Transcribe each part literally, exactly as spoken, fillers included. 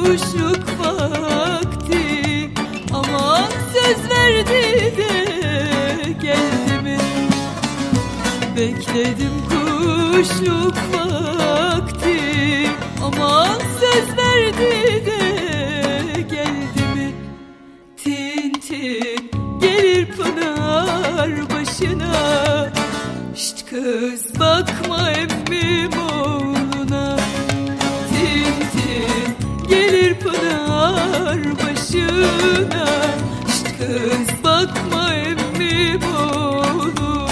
kuşluk vakti, aman söz verdi de geldi mi? Bekledim kuşluk vakti, aman söz verdi de geldi mi? Tin tin gelir pınar başına, şşt kız bakma emmim oğluna. Tin tin gelir pınar başına, şşt kız bakma emmim oğluna.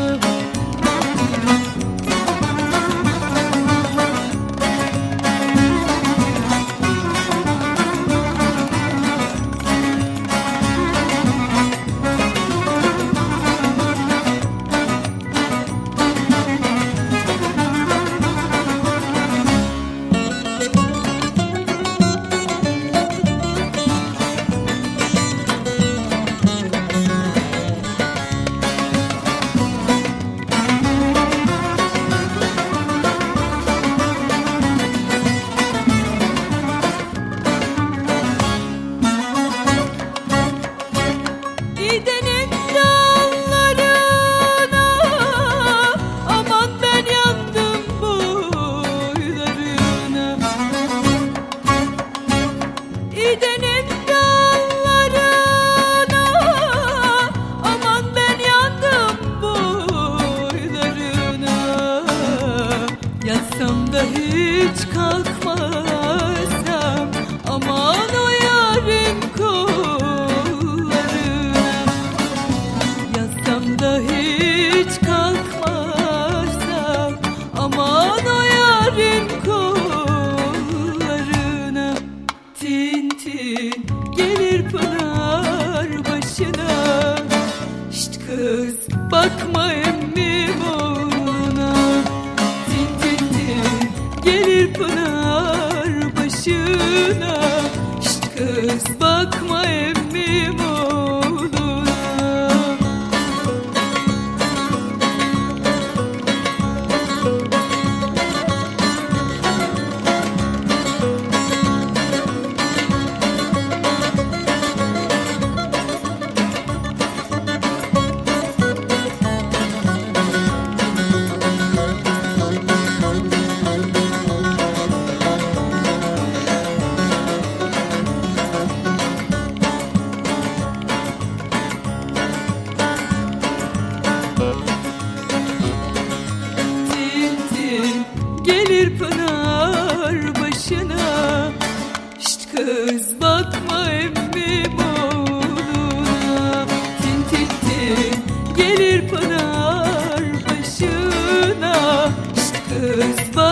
İdenin dallarına, aman ben yandım boylarına. İdenin dallarına, aman ben yandım boylarına. Yatsam da hiç kalkmazsam, aman o yarın da hiç kalkmazsam, aman o yarın kollarına. Tin tin gelir pınar başına, şşt kız bakma emmim oğluna. Tin tin tin gelir pınar başına, şşt kız bakma emmim oğluna. Gelir pınar başına, şşt kız bakma emmim oğluna. Tin tin tin gelir pınar başına, şşt kız bakma